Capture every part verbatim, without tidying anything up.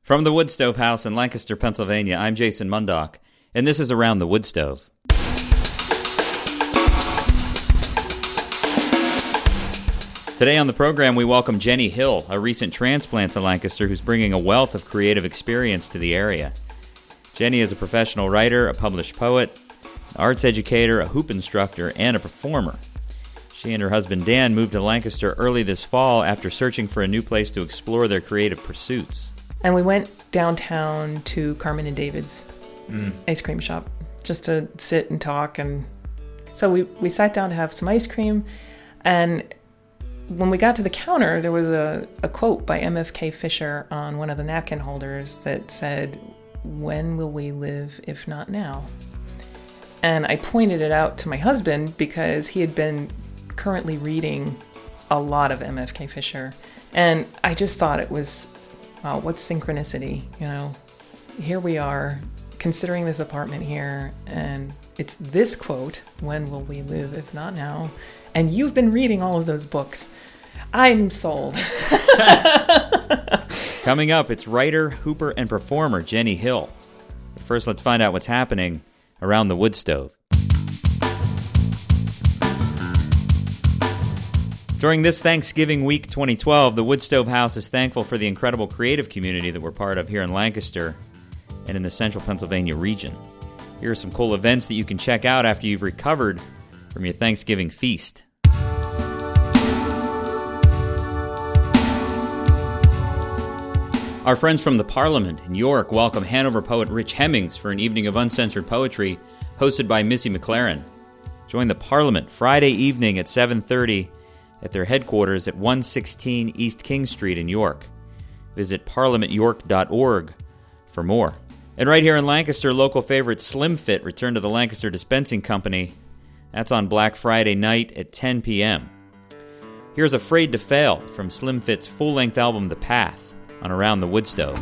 From the Wood Stove House in Lancaster, Pennsylvania, I'm Jason Mundock, and this is Around the Wood Stove. Today on the program, we welcome Jenny Hill, a recent transplant to Lancaster who's bringing a wealth of creative experience to the area. Jenny is a professional writer, a published poet, an arts educator, a hoop instructor, and a performer. She and her husband Dan moved to Lancaster early this fall after searching for a new place to explore their creative pursuits. And we went downtown to Carmen and David's mm. ice cream shop just to sit and talk. And so we, we sat down to have some ice cream. And when we got to the counter, there was a, a quote by M F K Fisher on one of the napkin holders that said, "When will we live if not now?" And I pointed it out to my husband because he had been currently reading a lot of M F K Fisher. And I just thought it was, wow, what synchronicity, you know? Here we are, considering this apartment here, and it's this quote, "When will we live if not now?" And you've been reading all of those books. I'm sold. Coming up, it's writer, hooper, and performer Jenny Hill. But first, let's find out what's happening around the wood stove. During this Thanksgiving week twenty twelve, the Wood Stove House is thankful for the incredible creative community that we're part of here in Lancaster and in the central Pennsylvania region. Here are some cool events that you can check out after you've recovered from your Thanksgiving feast. Our friends from the Parliament in York welcome Hanover poet Rich Hemmings for an evening of uncensored poetry hosted by Missy McLaren. Join the Parliament Friday evening at seven thirty at their headquarters at one sixteen East King Street in York. Visit parliament york dot org for more. And right here in Lancaster, local favorite Slim Fit returned to the Lancaster Dispensing Company. That's on Black Friday night at ten p.m. Here's Afraid to Fail from Slim Fit's full-length album The Path on Around the Wood Stove.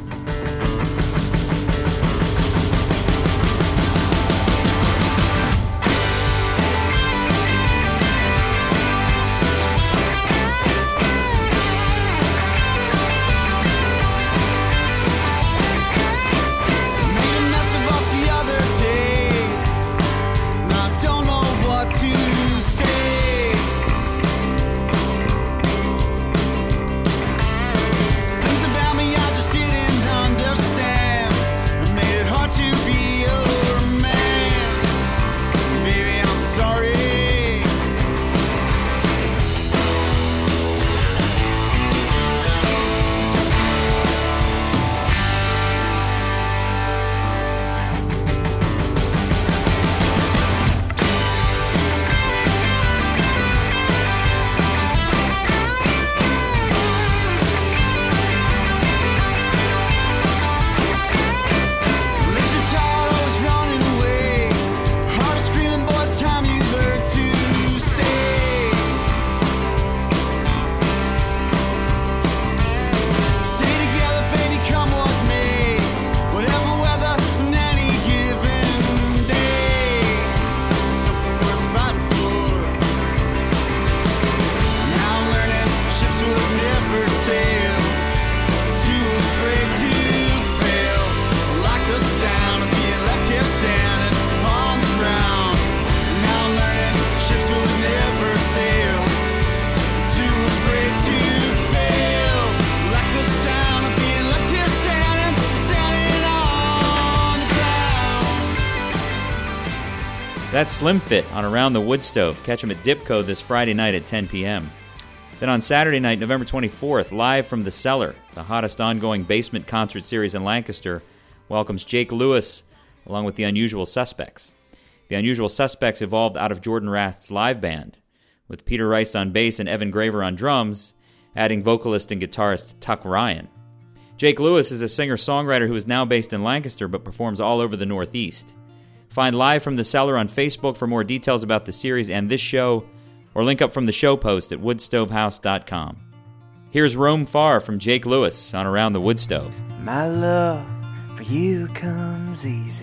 That's Slim Fit on Around the Wood Stove. Catch them at Dipco this Friday night at ten p.m. Then on Saturday night, November twenty-fourth, live from The Cellar, the hottest ongoing basement concert series in Lancaster, welcomes Jake Lewis along with The Unusual Suspects. The Unusual Suspects evolved out of Jordan Rast's live band, with Peter Rice on bass and Evan Graver on drums, adding vocalist and guitarist Tuck Ryan. Jake Lewis is a singer-songwriter who is now based in Lancaster but performs all over the Northeast. Find Live from the Cellar on Facebook for more details about the series and this show, or link up from the show post at wood stove house dot com. Here's Roam Far from Jake Lewis on Around the Wood Stove. My love for you comes easy,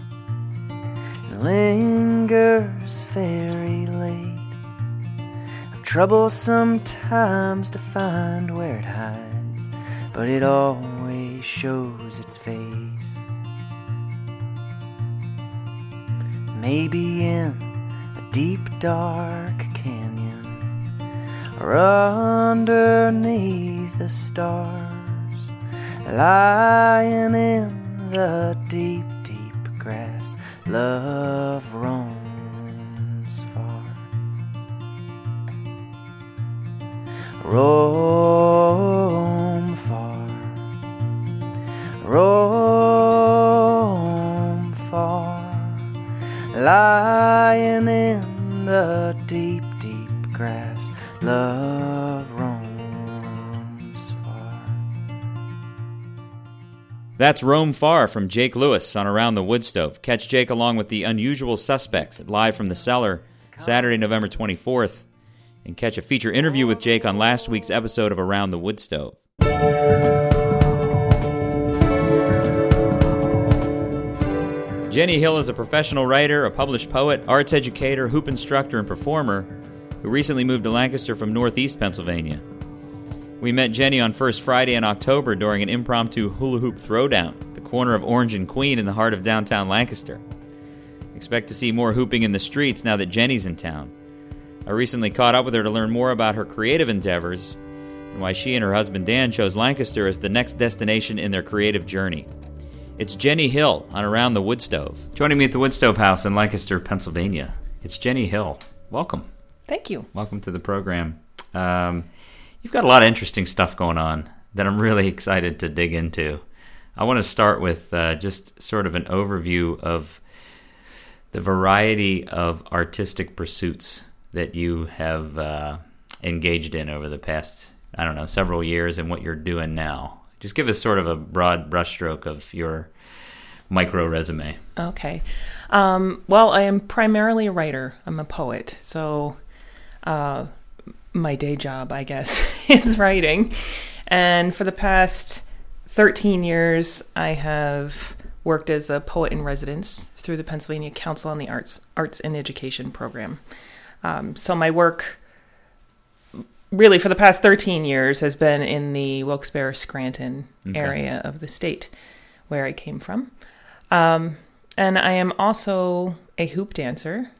lingers very late. I've trouble sometimes to find where it hides, but it always day shows its face. Maybe in a deep dark canyon, or underneath the stars, lying in the deep, deep grass, love roams far. Roam far, roam far, lying in the deep, deep grass, love roams far. That's Roam Far from Jake Lewis on Around the Woodstove. Catch Jake along with the Unusual Suspects at Live from the Cellar, Saturday, November twenty-fourth. And catch a feature interview with Jake on last week's episode of Around the Woodstove. Jenny Hill is a professional writer, a published poet, arts educator, hoop instructor, and performer who recently moved to Lancaster from Northeast Pennsylvania. We met Jenny on First Friday in October during an impromptu hula hoop throwdown at the corner of Orange and Queen in the heart of downtown Lancaster. Expect to see more hooping in the streets now that Jenny's in town. I recently caught up with her to learn more about her creative endeavors and why she and her husband Dan chose Lancaster as the next destination in their creative journey. It's Jenny Hill on Around the Woodstove. Joining me at the Woodstove House in Lancaster, Pennsylvania, it's Jenny Hill. Welcome. Thank you. Welcome to the program. Um, you've got a lot of interesting stuff going on that I'm really excited to dig into. I want to start with uh, just sort of an overview of the variety of artistic pursuits that you have uh, engaged in over the past, I don't know, several years and what you're doing now. Just give us sort of a broad brushstroke of your micro resume. Okay. Um, well, I am primarily a writer. I'm a poet. So uh, my day job, I guess, is writing. And for the past thirteen years, I have worked as a poet in residence through the Pennsylvania Council on the Arts, Arts and Education program. Um, so my work, really for the past thirteen years, has been in the Wilkes-Barre-Scranton Okay. area of the state where I came from. Um, and I am also a hoop dancer.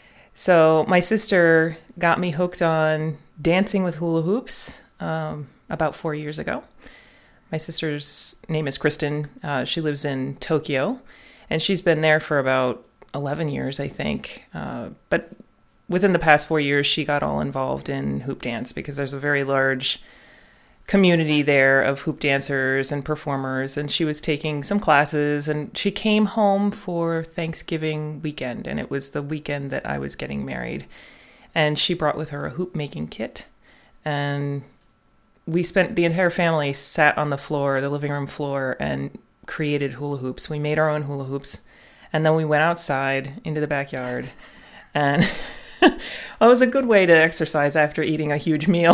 So my sister got me hooked on dancing with hula hoops um, about four years ago. My sister's name is Kristen. Uh, she lives in Tokyo, and she's been there for about eleven years, I think. Uh, but within the past four years, she got all involved in hoop dance because there's a very large community there of hoop dancers and performers, and she was taking some classes, and she came home for Thanksgiving weekend, and it was the weekend that I was getting married. And she brought with her a hoop making kit, and we spent, the entire family sat on the floor, the living room floor, and created hula hoops. We made our own hula hoops, and then we went outside into the backyard, and well, it was a good way to exercise after eating a huge meal.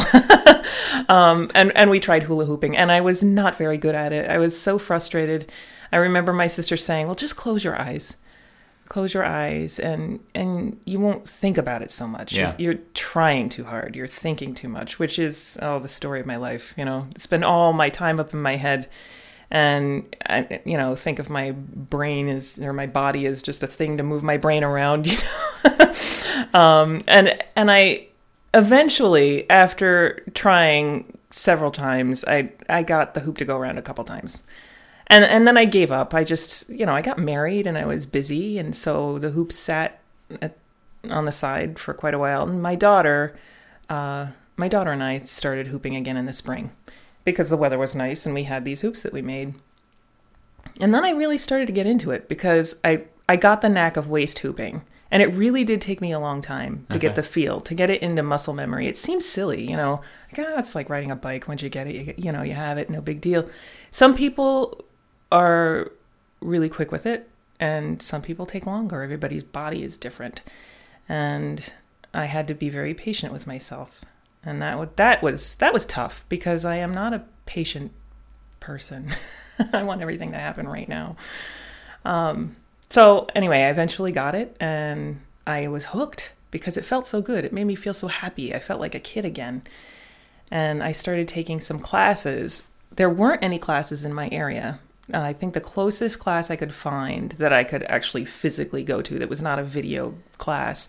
um, and, and we tried hula hooping, and I was not very good at it. I was so frustrated. I remember my sister saying, well, just close your eyes. Close your eyes, and, and you won't think about it so much. Yeah. You're, you're trying too hard. You're thinking too much, which is, oh, the story of my life. You know, it's been all my time up in my head. And, I, you know, think of my brain as, or my body as just a thing to move my brain around, you know. um, and, and I eventually, after trying several times, I, I got the hoop to go around a couple times. And, and then I gave up. I just, you know, I got married and I was busy. And so the hoop sat at, on the side for quite a while. And my daughter, uh, my daughter and I started hooping again in the spring, because the weather was nice and we had these hoops that we made. And then I really started to get into it because I, I got the knack of waist hooping. And it really did take me a long time to Okay. get the feel, to get it into muscle memory. It seems silly, you know, like, oh, it's like riding a bike. Once you get it, you, get, you know, you have it, no big deal. Some people are really quick with it, and some people take longer. Everybody's body is different. And I had to be very patient with myself. And that was, that was, that was tough because I am not a patient person. I want everything to happen right now. Um, so anyway, I eventually got it, and I was hooked because it felt so good. It made me feel so happy. I felt like a kid again. And I started taking some classes there weren't any classes in my area. Uh, I think the closest class I could find that I could actually physically go to that was not a video class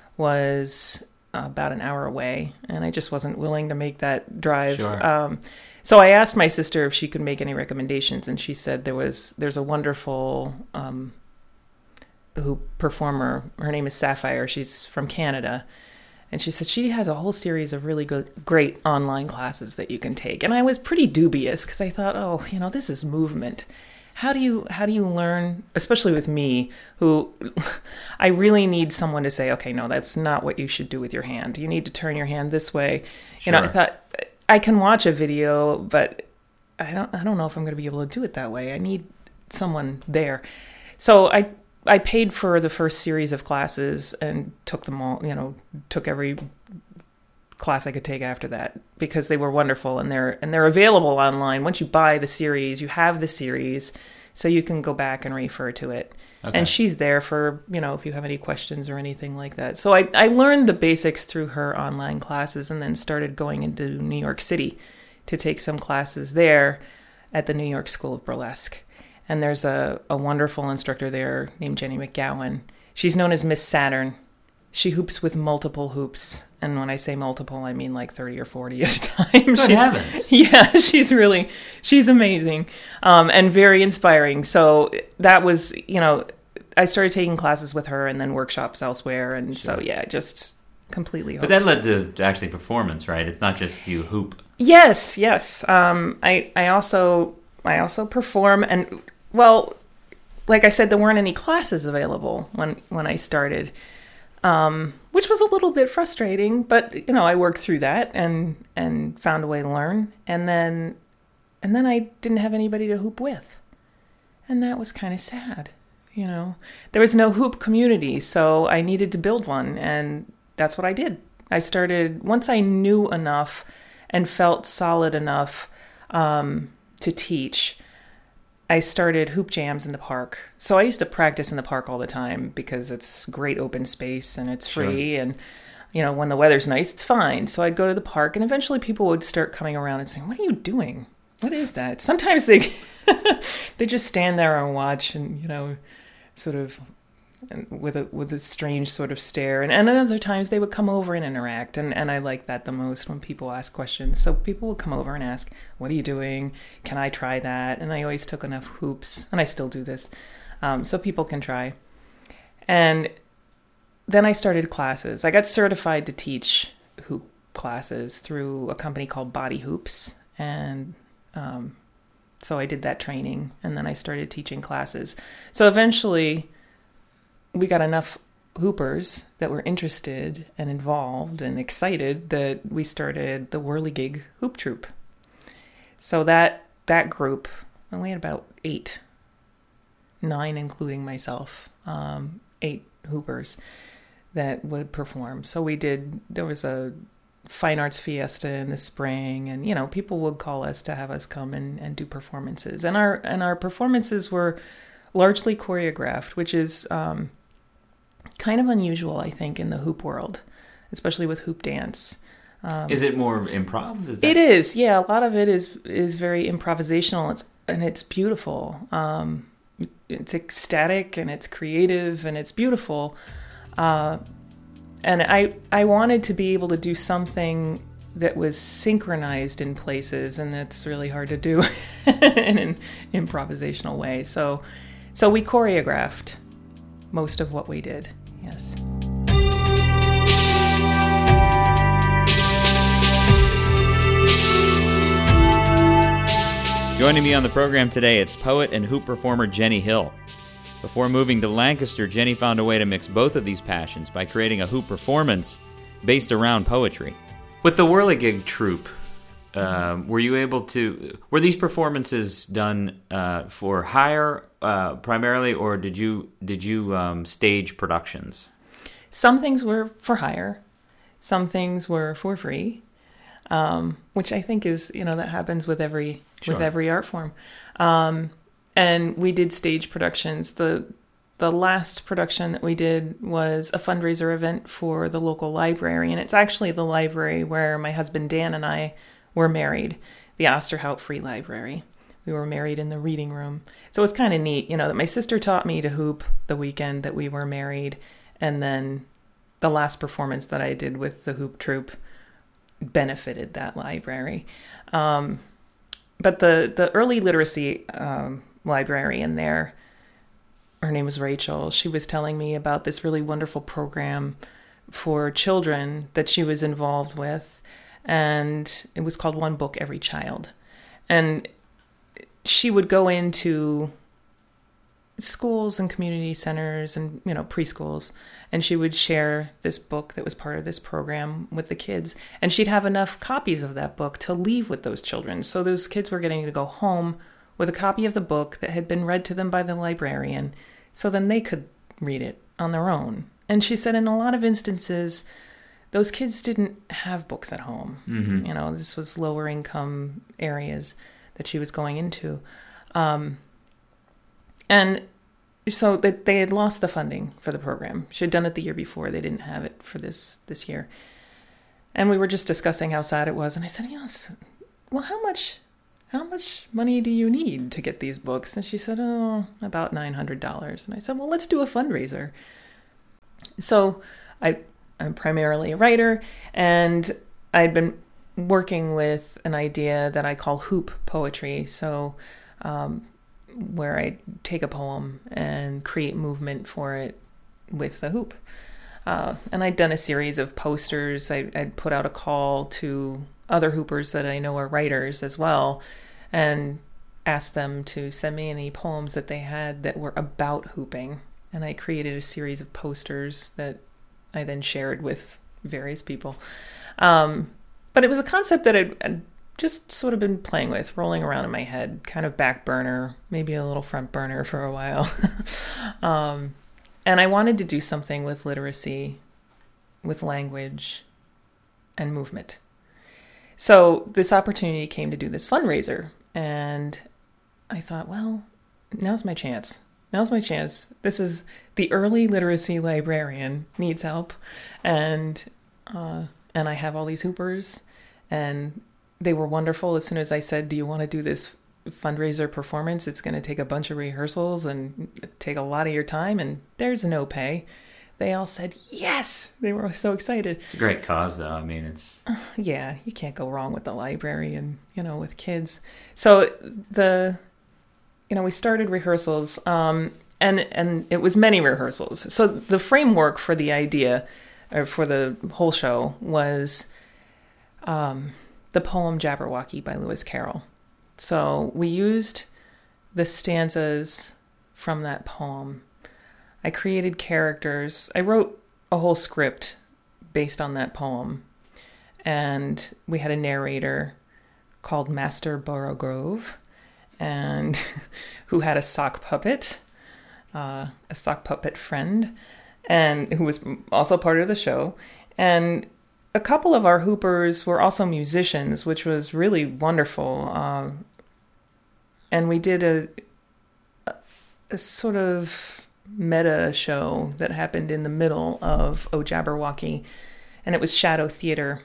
was uh, about an hour away, and I just wasn't willing to make that drive. Sure. Um, so I asked my sister if she could make any recommendations, and she said there was there's a wonderful um, who performer. Her name is Sapphire. She's from Canada. And she said she has a whole series of really good, great online classes that you can take. And I was pretty dubious because I thought, oh, you know, this is movement. How do you how do you learn, especially with me, who I really need someone to say, okay, no, that's not what you should do with your hand. You need to turn your hand this way. Sure. You know, I thought I can watch a video, but I don't I don't know if I'm going to be able to do it that way. I need someone there. So I I paid for the first series of classes and took them all, you know, took every class I could take after that because they were wonderful, and they're and they're available online. Once you buy the series, you have the series, so you can go back and refer to it. Okay. And she's there for, you know, if you have any questions or anything like that. So I, I learned the basics through her online classes and then started going into New York City to take some classes there at the New York School of Burlesque. And there's a, a wonderful instructor there named Jenny McGowan. She's known as Miss Saturn. She hoops with multiple hoops. And when I say multiple, I mean like thirty or forty at a time. Good she's, heavens. Yeah, she's really, she's amazing um, and very inspiring. So that was, you know, I started taking classes with her and then workshops elsewhere. And sure. so, yeah, just completely hooked. But that led to actually performance, right? It's not just you hoop. Yes, yes. Um, I, I also, I also perform and... Well, like I said, there weren't any classes available when, when I started, um, which was a little bit frustrating. But you know, I worked through that and and found a way to learn. And then and then I didn't have anybody to hoop with, and that was kind of sad. You know, there was no hoop community, so I needed to build one, and that's what I did. I started once I knew enough and felt solid enough um, to teach. I started hoop jams in the park. So I used to practice in the park all the time because it's great open space and it's free. Sure. And, you know, when the weather's nice, it's fine. So I'd go to the park and eventually people would start coming around and saying, what are you doing? What is that? Sometimes they they just stand there and watch and, you know, sort of with a with a strange sort of stare. And, and other times they would come over and interact. And, and I like that the most when people ask questions. So people would come over and ask, what are you doing? Can I try that? And I always took enough hoops, and I still do this, um, so people can try. And then I started classes. I got certified to teach hoop classes through a company called Body Hoops. And um, so I did that training, and then I started teaching classes. So eventually we got enough hoopers that were interested and involved and excited that we started the Whirligig Hoop Troupe. So that that group, and we had about eight, nine including myself, um, eight hoopers that would perform. So we did, there was a fine arts fiesta in the spring, and, you know, people would call us to have us come and, and do performances. And our and our performances were largely choreographed, which is um, kind of unusual, I think, in the hoop world, especially with hoop dance. Um, is it more improv? Is that... It is, yeah. A lot of it is is very improvisational. It's and it's beautiful. Um, it's ecstatic and it's creative and it's beautiful. Uh, and I I wanted to be able to do something that was synchronized in places, and that's really hard to do in an improvisational way. So so we choreographed most of what we did. Yes. Joining me on the program today, it's poet and hoop performer Jenny Hill. Before moving to Lancaster, Jenny found a way to mix both of these passions by creating a hoop performance based around poetry. With the Whirligig Troupe, um, were you able to... Were these performances done uh, for hire uh, primarily, or did you did you um, stage productions? Some things were for hire. Some things were for free, um, which I think is, you know, that happens with every sure. with every art form. Um, and we did stage productions. The the last production that we did was a fundraiser event for the local library, and it's actually the library where my husband Dan and I were married. the Osterhout Free Library. We were married in the reading room. So it was kind of neat, you know, that my sister taught me to hoop the weekend that we were married. And then the last performance that I did with the hoop troupe benefited that library. Um, but the, the early literacy um, librarian there, her name was Rachel. She was telling me about this really wonderful program for children that she was involved with. And it was called One Book Every Child. And she would go into schools and community centers and, you know, preschools, and she would share this book that was part of this program with the kids. And she'd have enough copies of that book to leave with those children. So those kids were getting to go home with a copy of the book that had been read to them by the librarian, so then they could read it on their own. And she said in a lot of instances, those kids didn't have books at home. Mm-hmm. You know, this was lower income areas that she was going into. Um, and so that they had lost the funding for the program. She had done it the year before. They didn't have it for this, this year. And we were just discussing how sad it was. And I said, yes, well, how much, how much money do you need to get these books? And she said, oh, about nine hundred dollars. And I said, well, let's do a fundraiser. So I, I'm primarily a writer, and I'd been working with an idea that I call hoop poetry. So, um, where I take a poem and create movement for it with the hoop. Uh, and I'd done a series of posters. I, I'd put out a call to other hoopers that I know are writers as well, and asked them to send me any poems that they had that were about hooping. And I created a series of posters that I then shared with various people. Um, but it was a concept that I'd, I'd just sort of been playing with, rolling around in my head, kind of back burner, maybe a little front burner for a while. um, and I wanted to do something with literacy, with language, and movement. So this opportunity came to do this fundraiser, and I thought, well, now's my chance. Now's my chance. This is the early literacy librarian needs help, and uh, and I have all these hoopers, and they were wonderful. As soon as I said, do you want to do this fundraiser performance? It's going to take a bunch of rehearsals and take a lot of your time, and there's no pay. They all said yes. They were so excited. It's a great cause, though. I mean, it's... Yeah, you can't go wrong with the library and, you know, with kids. So the... You know, we started rehearsals, um, and and it was many rehearsals. So the framework for the idea, or for the whole show, was um, the poem Jabberwocky by Lewis Carroll. So we used the stanzas from that poem. I created characters. I wrote a whole script based on that poem. And we had a narrator called Master Borogrove, and who had a sock puppet, uh, a sock puppet friend, and who was also part of the show. And a couple of our hoopers were also musicians, which was really wonderful. Uh, and we did a, a, a sort of meta show that happened in the middle of O Jabberwocky, and it was Shadow Theater.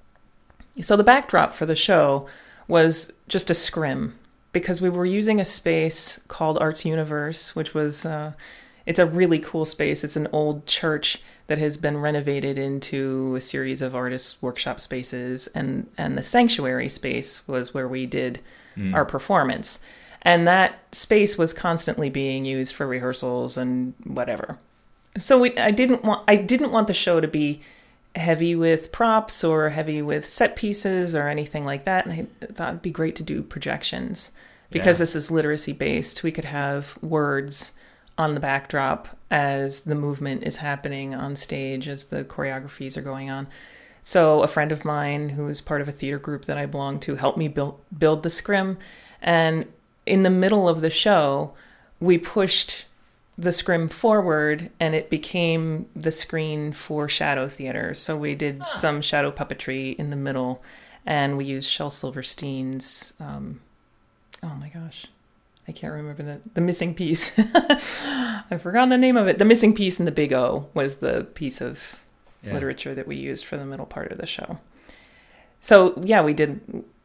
So the backdrop for the show was just a scrim, because we were using a space called Arts Universe, which was, uh, it's a really cool space. It's an old church that has been renovated into a series of artists' workshop spaces. And, and the sanctuary space was where we did mm. our performance. And that space was constantly being used for rehearsals and whatever. So we, I didn't want, I didn't want the show to be heavy with props or heavy with set pieces or anything like that. And I thought it'd be great to do projections. Because yeah. This is literacy based, we could have words on the backdrop as the movement is happening on stage, as the choreographies are going on. So a friend of mine who is part of a theater group that I belong to helped me build, build the scrim. And in the middle of the show, we pushed the scrim forward, and it became the screen for Shadow Theater. So we did huh. some shadow puppetry in the middle, and we used Shel Silverstein's... Um, Oh my gosh, I can't remember the, the missing piece. I've forgotten the name of it. The missing piece in the Big O was the piece of yeah. literature that we used for the middle part of the show. So yeah, we did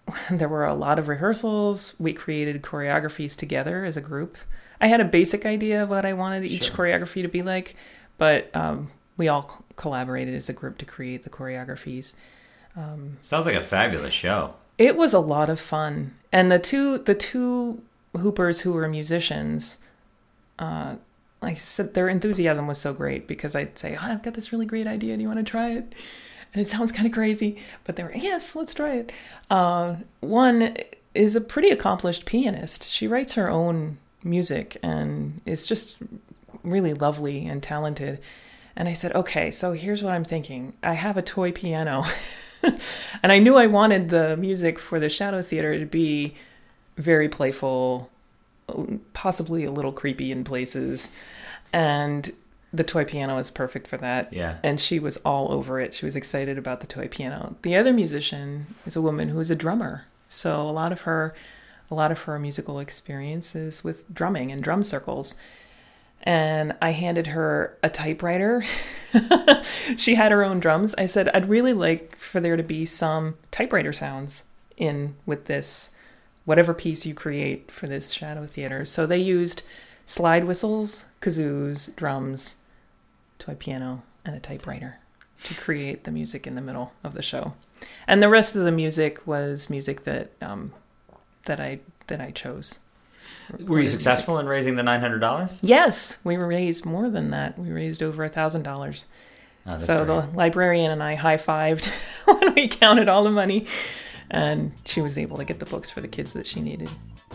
there were a lot of rehearsals. We created choreographies together as a group. I had a basic idea of what I wanted each Sure. choreography to be like, but um, we all co- collaborated as a group to create the choreographies. Sounds like a fabulous show. It was a lot of fun, and the two the two hoopers who were musicians, uh, like I said, their enthusiasm was so great because I'd say, oh, I've got this really great idea. Do you want to try it? And it sounds kind of crazy, but they were, yes, let's try it. Uh, one is a pretty accomplished pianist. She writes her own music and is just really lovely and talented. And I said, okay, so here's what I'm thinking. I have a toy piano. And I knew I wanted the music for the Shadow Theater to be very playful, possibly a little creepy in places. And the toy piano is perfect for that. Yeah. And she was all over it. She was excited about the toy piano. The other musician is a woman who is a drummer. So a lot of her a lot of her musical experience is with drumming and drum circles. And I handed her a typewriter. She had her own drums. I said, I'd really like for there to be some typewriter sounds in with this, whatever piece you create for this Shadow Theater. So they used slide whistles, kazoos, drums, toy piano, and a typewriter to create the music in the middle of the show. And the rest of the music was music that um, that I that I chose. Were you successful in raising the nine hundred dollars? Yes, we raised more than that. We raised over a thousand dollars. Oh, So the librarian and I high-fived when we counted all the money, and she was able to get the books for the kids that she needed.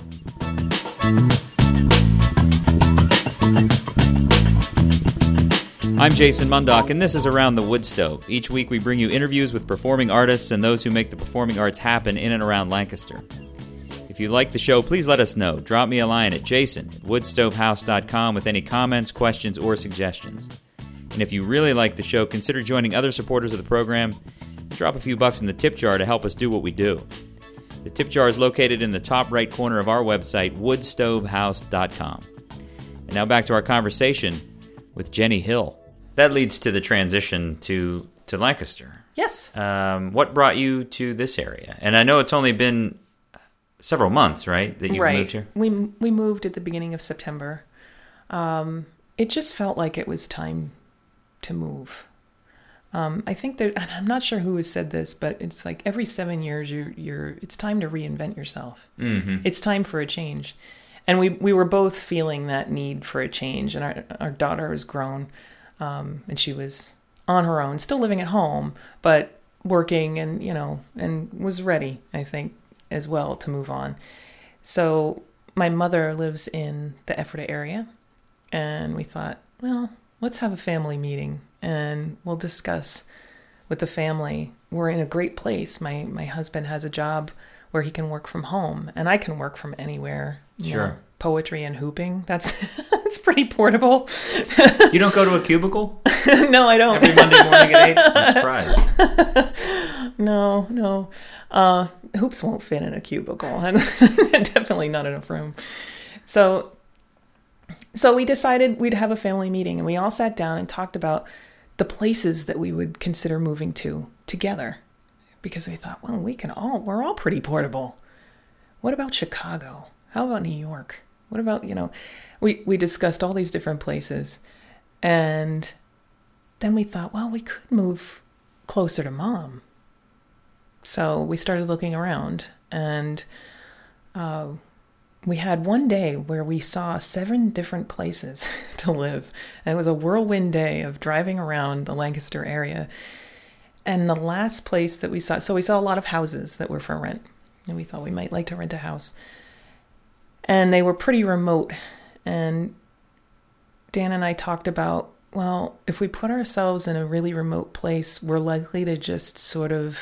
I'm Jason Mundock, and this is Around the Wood Stove. Each week we bring you interviews with performing artists and those who make the performing arts happen in and around Lancaster. If you like the show, please let us know. Drop me a line at jason at woodstovehouse dot com with any comments, questions, or suggestions. And if you really like the show, consider joining other supporters of the program. Drop a few bucks in the tip jar to help us do what we do. The tip jar is located in the top right corner of our website, woodstovehouse dot com. And now back to our conversation with Jenny Hill. That leads to the transition to, to Lancaster. Yes. Um, what brought you to this area? And I know it's only been several months, right, that you've right. moved here? We we moved at the beginning of September. Um, it just felt like it was time to move. Um, I think that, and I'm not sure who has said this, but it's like every seven years, you're you're. It's time to reinvent yourself. Mm-hmm. It's time for a change, and we we were both feeling that need for a change. And our our daughter was grown, um, and she was on her own, still living at home, but working, and you know, and was ready, I think, as well to move on. So my mother lives in the Ephrata area, and we thought, well, let's have a family meeting and we'll discuss with the family. We're in a great place. My my husband has a job where he can work from home, and I can work from anywhere. You Sure. know, poetry and hooping, that's that's pretty portable. You don't go to a cubicle No, I don't. every Monday morning at eight? I'm surprised. No, no. Uh, hoops won't fit in a cubicle, and definitely not in a room. So, so we decided we'd have a family meeting, and we all sat down and talked about the places that we would consider moving to together, because we thought, well, we can all, we're all pretty portable. What about Chicago? How about New York? What about, you know, we, we discussed all these different places, and then we thought, well, we could move closer to Mom. So we started looking around, and uh, we had one day where we saw seven different places to live. And it was a whirlwind day of driving around the Lancaster area. And the last place that we saw, so we saw a lot of houses that were for rent, and we thought we might like to rent a house. And they were pretty remote. And Dan and I talked about, well, if we put ourselves in a really remote place, we're likely to just sort of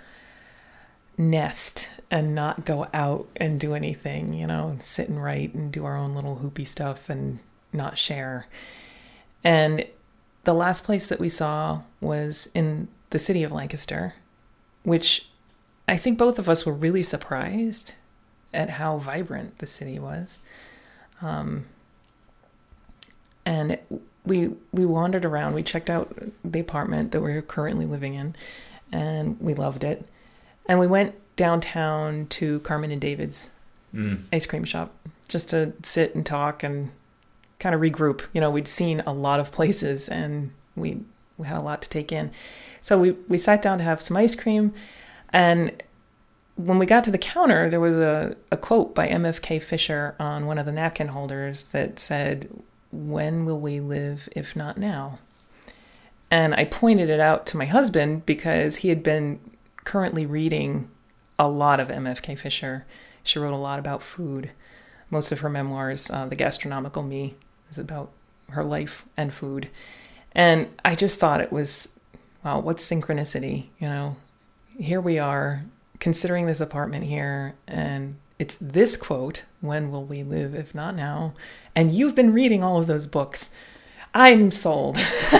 nest and not go out and do anything, you know, sit and write and do our own little hoopy stuff and not share. And the last place that we saw was in the city of Lancaster, which I think both of us were really surprised at how vibrant the city was. Um, and it, we we wandered around. We checked out the apartment that we're currently living in, and we loved it. And we went downtown to Carmen and David's mm. ice cream shop just to sit and talk and kind of regroup. You know, we'd seen a lot of places and we, we had a lot to take in. So we, we sat down to have some ice cream, and when we got to the counter, there was a, a quote by M F K Fisher on one of the napkin holders that said, "When will we live if not now?" And I pointed it out to my husband because he had been currently reading a lot of M F K Fisher. She wrote a lot about food. Most of her memoirs, uh, The Gastronomical Me, is about her life and food. And I just thought it was, wow, what synchronicity, you know? Here we are, considering this apartment here, and it's this quote, "When will we live if not now?" And you've been reading all of those books. I'm sold.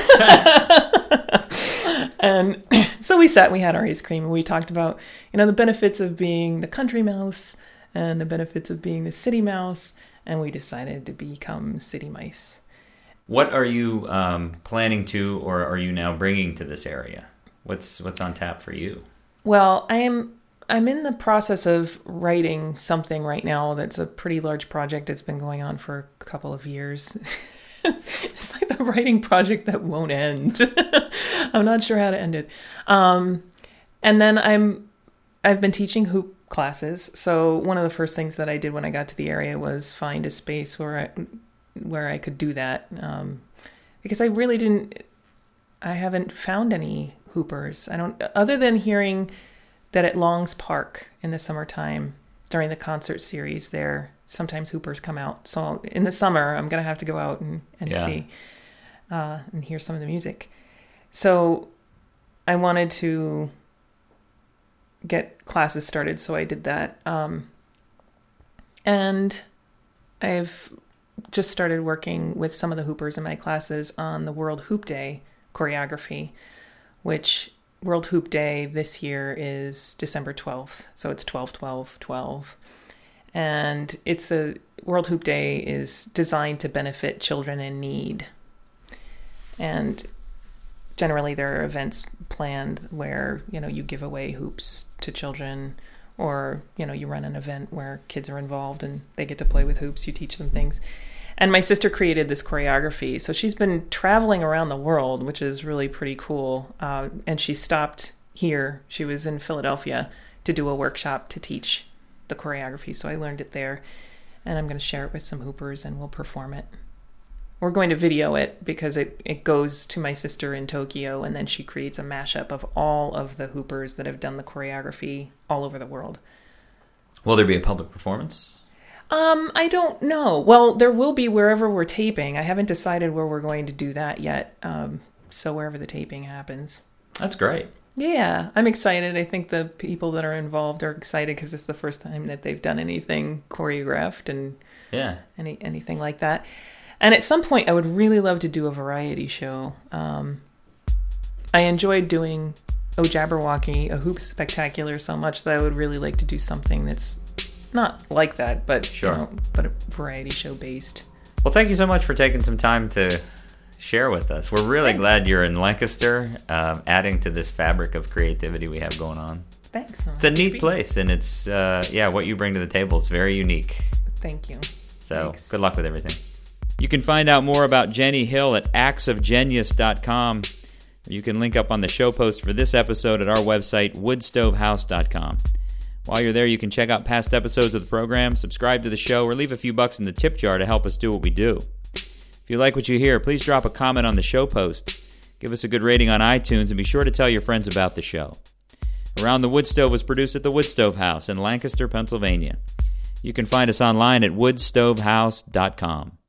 And so we sat, we had our ice cream, and we talked about, you know, the benefits of being the country mouse and the benefits of being the city mouse, and we decided to become city mice. What are you um, planning to, or are you now bringing to this area? What's what's on tap for you? Well, I am I'm in the process of writing something right now that's a pretty large project. It's been going on for a couple of years. It's like the writing project that won't end. I'm not sure how to end it. Um, and then I'm I've been teaching hoop classes. So one of the first things that I did when I got to the area was find a space where I where I could do that, um, because I really didn't. I haven't found any hoopers. I don't, other than hearing that at Long's Park in the summertime during the concert series there, sometimes hoopers come out. So in the summer, I'm going to have to go out and, and yeah. see uh, and hear some of the music. So I wanted to get classes started, so I did that. Um, and I've just started working with some of the hoopers in my classes on the World Hoop Day choreography, which World Hoop Day this year is December twelfth. So it's twelve twelve twelve. And it's a World Hoop Day is designed to benefit children in need. And generally there are events planned where, you know, you give away hoops to children, or, you know, you run an event where kids are involved and they get to play with hoops, you teach them things. And my sister created this choreography. So she's been traveling around the world, which is really pretty cool. Uh, and she stopped here. She was in Philadelphia to do a workshop to teach the choreography. So I learned it there. And I'm going to share it with some hoopers and we'll perform it. We're going to video it because it, it goes to my sister in Tokyo, and then she creates a mashup of all of the hoopers that have done the choreography all over the world. Will there be a public performance? Um, I don't know. Well, there will be wherever we're taping. I haven't decided where we're going to do that yet. Um, so wherever the taping happens. That's great. Yeah, I'm excited. I think the people that are involved are excited because it's the first time that they've done anything choreographed and yeah, any anything like that. And at some point, I would really love to do a variety show. Um, I enjoyed doing Oh Jabberwocky, a hoop spectacular, so much that I would really like to do something that's not like that, but sure. you know, but a variety show based. Well, thank you so much for taking some time to share with us. We're really Thanks. glad you're in Lancaster, um, adding to this fabric of creativity we have going on. Thanks. It's a neat place, and it's uh, yeah, what you bring to the table is very unique. Thank you. So Thanks. Good luck with everything. You can find out more about Jenny Hill at acts of genius dot com. You can link up on the show post for this episode at our website, wood stove house dot com. While you're there, you can check out past episodes of the program, subscribe to the show, or leave a few bucks in the tip jar to help us do what we do. If you like what you hear, please drop a comment on the show post, give us a good rating on iTunes, and be sure to tell your friends about the show. Around the Wood Stove was produced at the Wood Stove House in Lancaster, Pennsylvania. You can find us online at wood stove house dot com.